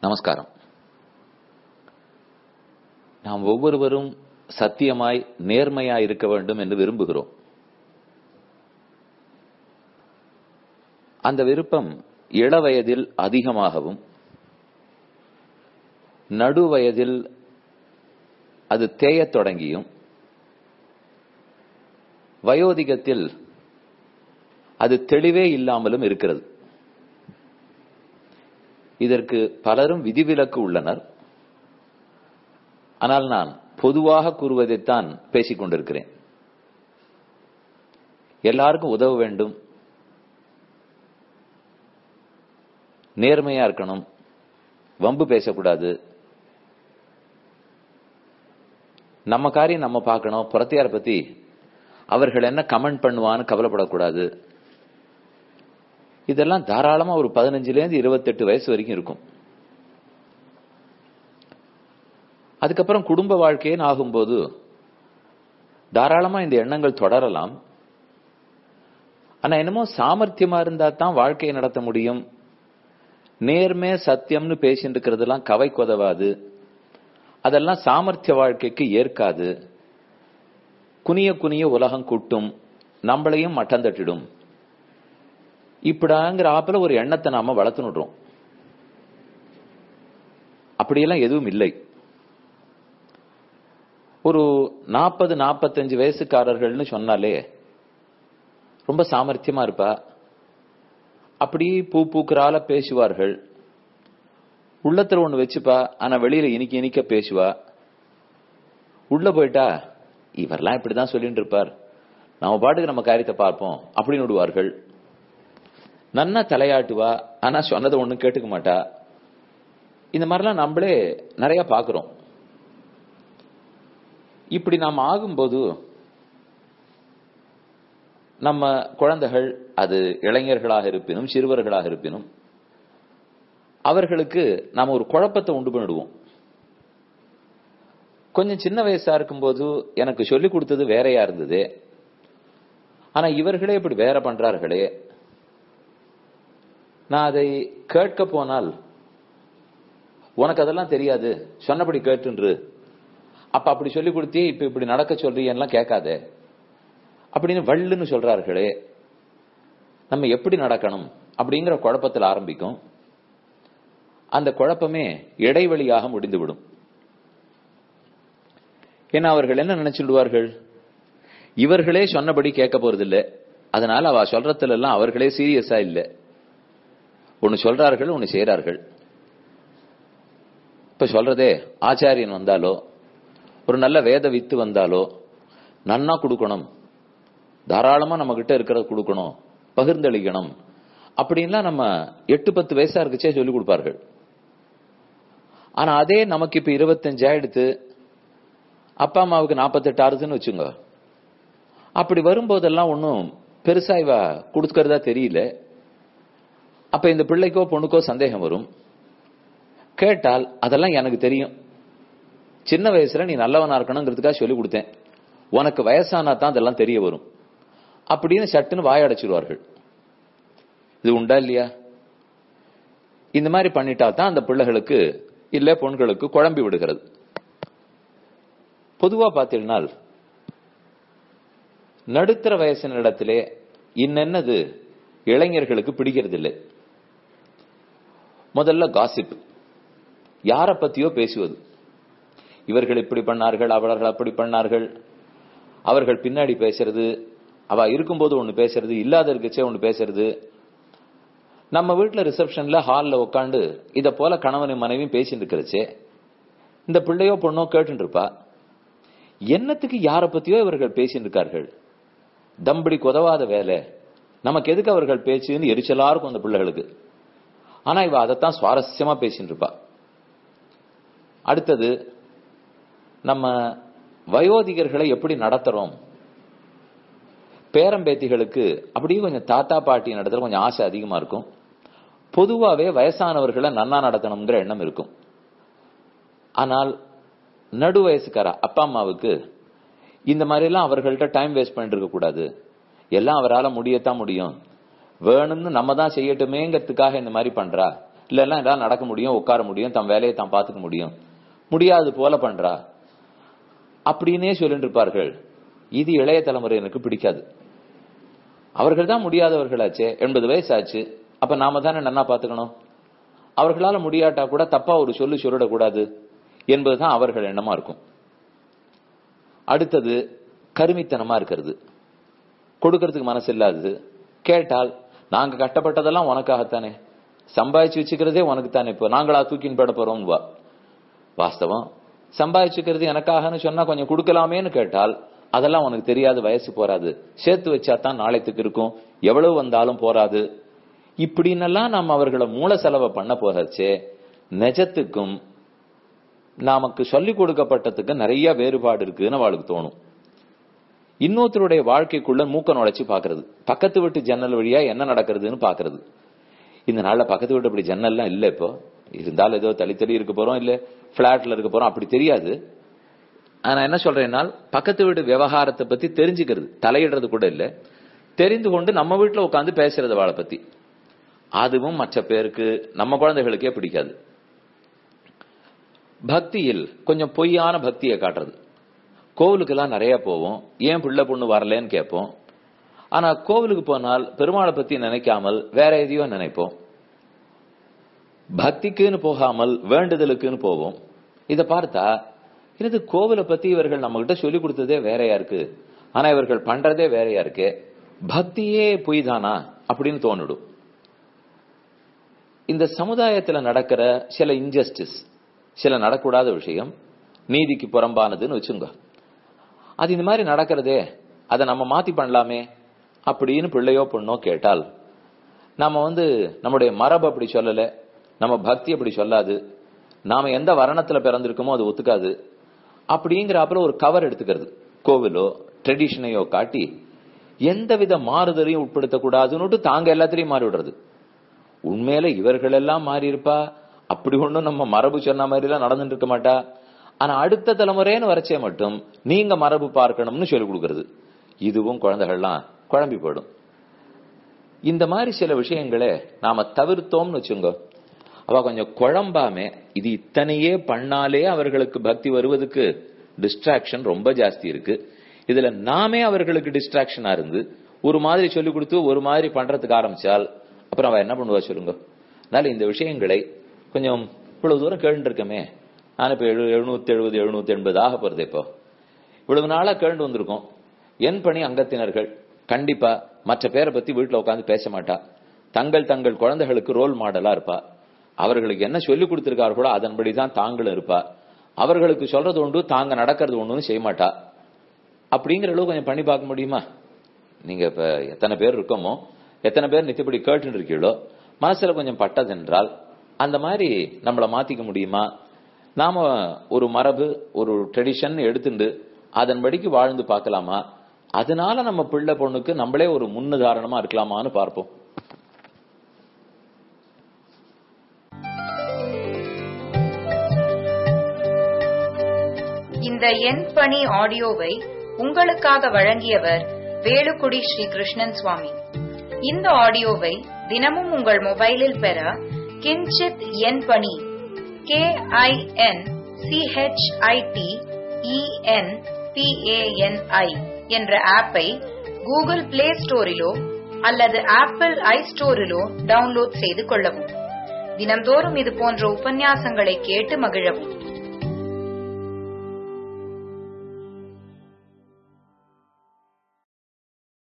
நமஸ்காரம். நாம் ஒவ்வொருவரும் சத்தியமாய் நேர்மையாய் இருக்க வேண்டும் என்று விரும்புகிறோம். அந்த விருப்பம் இளவயதில் அதிகமாகவும் நடுவயதில் அது தேயத் தொடங்கியும் வயோதிகத்தில் அது தெளிவே இல்லாமலும் இருக்கிறது. இதற்கு பலரும் விதிவிலக்கு உள்ளனர். ஆனால் நான் பொதுவாக கூறுவதைத்தான் பேசிக் கொண்டிருக்கிறேன். எல்லாருக்கும் உதவ வேண்டும், நேர்மையா இருக்கணும், வம்பு பேசக்கூடாது, நம்ம காரியம் நம்ம பார்க்கணும், புறத்தையார பத்தி அவர்கள் என்ன கமெண்ட் பண்ணுவான்னு கவலைப்படக்கூடாது. இதெல்லாம் தாராளமா ஒரு 15 to 28 வயசு வரைக்கும் இருக்கும். அதுக்கப்புறம் குடும்ப வாழ்க்கைன்னு ஆகும்போது தாராளமா இந்த எண்ணங்கள் தொடரலாம். ஆனா என்னமோ சாமர்த்தியமா இருந்தா தான் வாழ்க்கையை நடத்த முடியும். நேர்மை சத்தியம்னு பேசிட்டு இருக்கிறதெல்லாம் கவை கொதவாது. அதெல்லாம் சாமர்த்திய வாழ்க்கைக்கு ஏற்காது. குனிய குனிய உலகம் கூட்டும், நம்மளையும் மட்டம் தட்டிடும். இப்படாங்கிற ஆப்பில் ஒரு எண்ணத்தை நாம வளர்த்துனுடுறோம். அப்படியெல்லாம் எதுவும் இல்லை. ஒரு 40-45 வயசுக்காரர்கள்னு சொன்னாலே ரொம்ப சாமர்த்தியமா இருப்பா. அப்படி பூ பூக்குறால பேசுவார்கள். உள்ளத்துல ஒண்ணு வச்சுப்பா, ஆனா வெளியில இனிக்க இனிக்க பேசுவா. உள்ள போயிட்டா இவரெல்லாம் இப்படிதான் சொல்லிட்டு இருப்பார், நம்ம பாட்டுக்கு நம்ம காரியத்தை பார்ப்போம் அப்படின்னு விடுவார்கள். நன்னா தலையாட்டுவா, ஆனா சொன்னதை ஒண்ணும் கேட்டுக்க மாட்டா. இந்த மாதிரிலாம் நம்மளே நிறைய பாக்குறோம். இப்படி நாம் ஆகும்போது நம்ம குழந்தைகள், அது இளைஞர்களாக இருப்பினும் சிறுவர்களாக இருப்பினும், அவர்களுக்கு நாம ஒரு குழப்பத்தை உண்டு பண்ணிடுவோம். கொஞ்சம் சின்ன வயசா இருக்கும்போது எனக்கு சொல்லிக் கொடுத்தது வேறையா இருந்தது, ஆனா இவர்களே இப்படி வேற பண்றார்களே, நான் அதை கேட்க போனால் உனக்கு அதெல்லாம் தெரியாது, சொன்னபடி கேட்டுன்று, அப்ப அப்படி சொல்லி கொடுத்தே இப்ப இப்படி நடக்க சொல்றீங்கலாம் கேட்காதே அப்படின்னு வள்ளுன்னு சொல்றார்களே, நம்ம எப்படி நடக்கணும் அப்படிங்கிற குழப்பத்தில் ஆரம்பிக்கும். அந்த குழப்பமே இடைவெளியாக முடிந்துவிடும். ஏன்னா அவர்கள் என்ன நினைச்சுடுவார்கள், இவர்களே சொன்னபடி கேட்க போறதில்லை, அதனால அவ சொல்றதுல எல்லாம் அவர்களே சீரியஸா இல்லை. ஒன்னு சொல்றார்கள், ஒன்னு செய்யறார்கள். இப்ப சொல்றதே ஆச்சாரியன் வந்தாலோ ஒரு நல்ல வேத வித்து வந்தாலோ நன்னா கொடுக்கணும், தாராளமா நம்ம கிட்ட இருக்கிறத கொடுக்கணும், பகிர்ந்தளிக்கணும் அப்படின்லாம் நம்ம 8-10 வயசா இருக்குச்சே சொல்லிக் கொடுப்பார்கள். ஆனா அதே நமக்கு இப்ப 25 ஆயிடுத்து, அப்பா அம்மாவுக்கு 48 ஆறுதுன்னு வச்சுங்க. அப்படி வரும்போதெல்லாம் ஒன்னும் பெருசா இவ கொடுக்கறதா தெரியல. அப்ப இந்த பிள்ளைக்கோ பொண்ணுக்கோ சந்தேகம் வரும். கேட்டால் அதெல்லாம் எனக்கு தெரியும், சின்ன வயசுல நீ நல்லவனா இருக்கணுங்கிறதுக்காக சொல்லி கொடுத்தேன், உனக்கு வயசானா தான் அதெல்லாம் தெரிய வரும் அப்படின்னு சட்டுன்னு வாயடைச்சிருவார்கள். இது உண்டா இல்லையா? இந்த மாதிரி பண்ணிட்டா தான் அந்த பிள்ளைகளுக்கு இல்ல பொண்களுக்கு குழம்பி விடுகிறது. பொதுவா பார்த்தீங்கன்னா நடுத்தர வயசினிடத்திலே இன்னென்னது இளைஞர்களுக்கு பிடிக்கிறது இல்லை. முதல்ல காசிப், யார பத்தியோ பேசுவது. இவர்கள் இப்படி பண்ணார்கள், அவர்கள் அப்படி பண்ணார்கள், அவர்கள் பின்னாடி பேசுறது, அவ இருக்கும்போது ஒண்ணு பேசுறது, இல்லாத இருக்கச்சே ஒண்ணு பேசுறது. நம்ம வீட்டுல ரிசப்ஷன்ல ஹால்ல உட்காந்து இத போல கணவன் மனைவியும் பேசிட்டு இருக்கிறச்சே இந்த பிள்ளையோ பொண்ணோ கேட்டு இருப்பா, என்னத்துக்கு யார பத்தியோ இவர்கள் பேசிட்டு இருக்கார்கள், தம்படி கொதவாத வேலை, நமக்கு எதுக்கு அவர்கள் பேச்சுன்னு எரிச்சலா இருக்கும் அந்த பிள்ளைகளுக்கு. ஆனா இவ அதைத்தான் சுவாரஸ்யமா பேசிட்டு இருப்பா. அடுத்தது, நம்ம வயோதிகர்களை எப்படி நடத்துறோம். பேரம்பேத்திகளுக்கு அப்படியே கொஞ்சம் தாத்தா பாட்டி நடத்துற கொஞ்சம் ஆசை அதிகமா இருக்கும். பொதுவாவே வயசானவர்களை நன்னா நடத்தணுங்கிற எண்ணம் இருக்கும். ஆனால் நடு வயசுக்கார அப்பா அம்மாவுக்கு இந்த மாதிரி எல்லாம் அவர்கள்ட்ட டைம் வேஸ்ட் பண்ணிட்டு இருக்க கூடாது, எல்லாம் அவரால் முடியத்தான் முடியும், வேணும்னு நம்ம தான் செய்யட்டுமேங்கிறதுக்காக இந்த மாதிரி பண்றா, இல்லைன்னா எல்லாம் நடக்க முடியும், உட்கார முடியும், தன் வேலையை தான் பார்த்துக்க முடியும், முடியாது போல பண்றா அப்படின்னே சொல்லிட்டு இருப்பார்கள். இது இளைய தலைமுறையினருக்கு பிடிக்காது. அவர்கள் தான் முடியாதவர்களாச்சே, 80 வயசு ஆச்சு, அப்ப நாம தானே நன்னா பாத்துக்கணும், அவர்களால முடியாட்டா கூட தப்பா ஒரு சொல்லிடக்கூடாது என்பதுதான் அவர்கள் எண்ணமா இருக்கும். அடுத்தது கருமித்தனமா இருக்கிறது, கொடுக்கறதுக்கு மனசு இல்லாதது. கேட்டால் நாங்க கஷ்டப்பட்டதெல்லாம் உனக்காகத்தானே, சம்பாதிச்சு வச்சுக்கிறதே உனக்கு தானே, இப்போ நாங்களா தூக்கின்னு போட போறோம். வாஸ்தவம், சம்பாதிச்சுக்கிறது எனக்காகன்னு சொன்னா கொஞ்சம் கொடுக்கலாமேன்னு கேட்டால் அதெல்லாம் உனக்கு தெரியாது, வயசு போறாது, சேர்த்து வச்சா தான் நாளைக்கு இருக்கும், எவ்வளவு வந்தாலும் போராது. இப்படின்னெல்லாம் நாம் அவர்களை மூல செலவை பண்ண போறச்சே நிஜத்துக்கும் நமக்கு சொல்லிக் கொடுக்கப்பட்டதுக்கு நிறைய வேறுபாடு இருக்குன்னு அவளுக்கு தோணும். இன்னொருத்தருடைய வாழ்க்கைக்குள்ள மூக்க நுழைச்சு பாக்குறது, பக்கத்து வீட்டு ஜன்னல் வழியா என்ன நடக்கிறதுன்னு பாக்குறது. இந்த நாள்ல பக்கத்து வீட்டு அப்படி ஜன்னல்லாம் இல்ல, இப்போ இருந்தாலும் ஏதோ தள்ளி இருக்க போறோம், இல்ல பிளாட்ல இருக்க போறோம், அப்படி தெரியாது. ஆனா என்ன சொல்றேன்னா, பக்கத்து வீட்டு விவகாரத்தை பத்தி தெரிஞ்சுக்கிறது, தலையிடுறது கூட இல்ல, தெரிந்து கொண்டு நம்ம வீட்டுல உட்காந்து பேசுறது அவளை பத்தி. அதுவும் மற்ற பேருக்கு, நம்ம குழந்தைகளுக்கே பிடிக்காது. பக்தியில் கொஞ்சம் பொய்யான பக்தியை காட்டுறது. கோவிலுக்கு எல்லாம் நிறைய போவோம், ஏன் பிள்ளை பொண்ணு வரலன்னு கேட்போம். ஆனா கோவிலுக்கு போனால் பெருமாளை பத்தி நினைக்காமல் வேற எதையோ நினைப்போம். பக்திக்குன்னு போகாமல் வேண்டுதலுக்குன்னு போவோம். இத பார்த்தா இது கோவிலை பத்தி இவர்கள் நம்ம கிட்ட சொல்லி கொடுத்ததே வேறையா இருக்கு, ஆனா இவர்கள் பண்றதே வேறையா இருக்கு, பக்தியே பொய் தானா அப்படின்னு தோணிடும். இந்த சமுதாயத்துல நடக்கிற சில இன்ஜஸ்டிஸ், சில நடக்கூடாத விஷயம், நீதிக்கு புறம்பானதுன்னு வச்சுங்க, அது இந்த மாதிரி நடக்கிறதே, அதை நம்ம மாத்தி பண்ணலாமே அப்படின்னு பிள்ளையோ பொண்ணோ கேட்டால், நாம நம்முடைய மரபு அப்படி சொல்லல, நம்ம பக்தி அப்படி சொல்லாது, நாம எந்த வரணத்துல பிறந்திருக்கோமோ அது ஒத்துக்காது அப்படிங்கிறப்ப ஒரு கவர் எடுத்துக்கிறது, கோவிலோ ட்ரெடிஷனையோ காட்டி எந்தவித மாறுதலையும் உட்படுத்தக்கூடாதுன்னு தாங்க எல்லாத்திலையும் மாறி விடுறது. உண்மையில இவர்கள் எல்லாம் மாறி இருப்பா, அப்படி ஒண்ணும் நம்ம மரபு சொன்ன மாதிரி எல்லாம் நடந்துட்டு இருக்க மாட்டா. ஆனா அடுத்த தலைமுறைன்னு வரைச்சே மட்டும் நீங்க மரபு பார்க்கணும்னு சொல்லிக் கொடுக்கறது. இதுவும் குழந்தைகள்லாம் குழம்பி போயிடும். இந்த மாதிரி சில விஷயங்களை நாம தவிர்த்தோம்னு வச்சுங்க, அவ கொஞ்சம் குழம்பாமே, இது இத்தனையே பண்ணாலே அவர்களுக்கு பக்தி வருவதுக்கு டிஸ்ட்ராக்ஷன் ரொம்ப ஜாஸ்தி இருக்கு, இதுல நாமே அவர்களுக்கு டிஸ்ட்ராக்ஷனா இருந்து ஒரு மாதிரி சொல்லிக் கொடுத்து ஒரு மாதிரி பண்றதுக்கு ஆரம்பிச்சால் அப்புறம் அவ என்ன பண்ணுவா சொல்லுங்க. அதனால இந்த விஷயங்களை கொஞ்சம் இவ்வளவு தூரம் கேட்டு இருக்கமே, நான் இப்ப 770 780 ஆக போறது, இப்போ இவ்வளவு நாளா கேட்டு வந்திருக்கோம். என் பணி அங்கத்தினர்கள் கண்டிப்பா மற்ற பேரை பத்தி வீட்டுல உட்காந்து பேச மாட்டா, தங்கள் தங்கள் குழந்தைகளுக்கு ரோல் மாடலா இருப்பா, அவர்களுக்கு என்ன சொல்லி கொடுத்திருக்கார்களோ அதன்படிதான் தாங்களும் இருப்பா, அவர்களுக்கு சொல்றது ஒன்று தாங்க நடக்கிறது ஒண்ணுன்னு செய்ய மாட்டா. அப்படிங்கிற அளவு கொஞ்சம் பண்ணி பார்க்க முடியுமா? நீங்க இப்ப எத்தனை பேர் இருக்கோமோ, எத்தனை பேர் நித்தியப்படி கேட்டு இருக்கீங்களோ, மனசுல கொஞ்சம் பட்டதென்றால் அந்த மாதிரி நம்மளை மாத்திக்க முடியுமா? நாம ஒரு மரபு ஒரு ட்ரெடிஷன் எடுத்துட்டு அதன்படிக்கு வாழ்ந்து பார்க்கலாமா? அதனால நம்ம பிள்ளை பொண்ணுக்கு நம்மளே ஒரு முன்னுதாரணமா இருக்கலாமான்னு பார்ப்போம். இந்த என் பணி ஆடியோவை உங்களுக்காக வழங்கியவர் வேலுக்குடி ஸ்ரீ கிருஷ்ணன் சுவாமி. இந்த ஆடியோவை தினமும் உங்கள் மொபைலில் பெற கிஞ்சித் என் பணி KINCHITENPANI என்ற ஆப்பை கூகுள் பிளே ஸ்டோரிலோ அல்லது ஆப்பிள் ஐ ஸ்டோரிலோ டவுன்லோட் செய்து கொள்ளவும். தினம்தோறும் இது போன்ற உபன்யாசங்களை கேட்டு மகிழவும்.